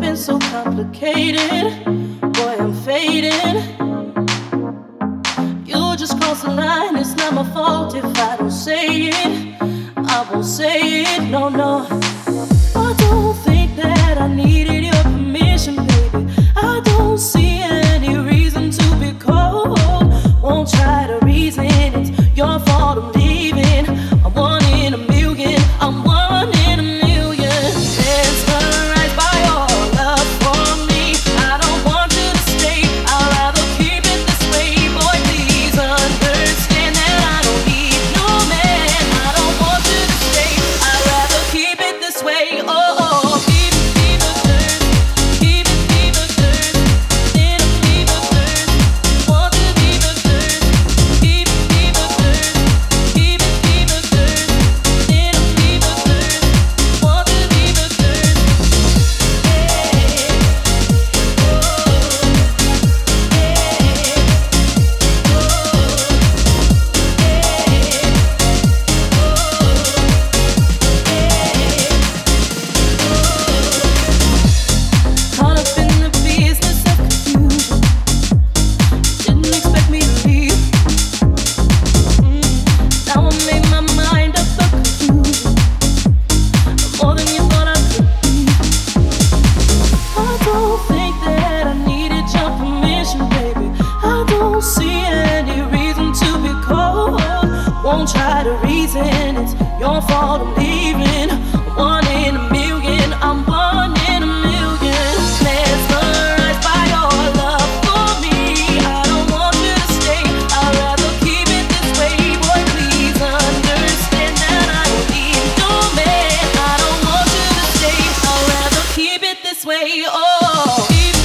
been so complicated. Boy, I'm fading. You just crossed the line. It's not my fault if I don't say it. I won't say it, no, no. I don't think that I needed your permission, baby. I don't see any reason to be cold. Won't try to reason it's your fault I'm leaving. I'm one in a million. I'm one in a million. Mesmerized by your love for me. I don't want you to stay. I'd rather keep it this way. Boy, please understand that I don't need no man. I don't want you to stay. I'd rather keep it this way. Oh, oh. Keep it, keep it thirst. Keep it, keep it thirst. Then I keep it thirst. Want to keep it thirst. Keep it, keep it thirst. Keep it, keep it thirst. Then I keep it thirst. Want to keep it thirst. Caught up in the business of confusion. Didn't expect me to leave. Now I made my mind up the confusion. More than you thought I could be. I don't think that I needed your permission, baby. I don't see any reason to be cold. Won't try to reason it's your fault I'm leaving. I'm one in a million. I'm one in a million. Mesmerized by your love for me. I don't want you to stay. I'd rather keep it this way. Boy, please understand that I don't need no man. I don't want you to stay. I'd rather keep it this way. Oh.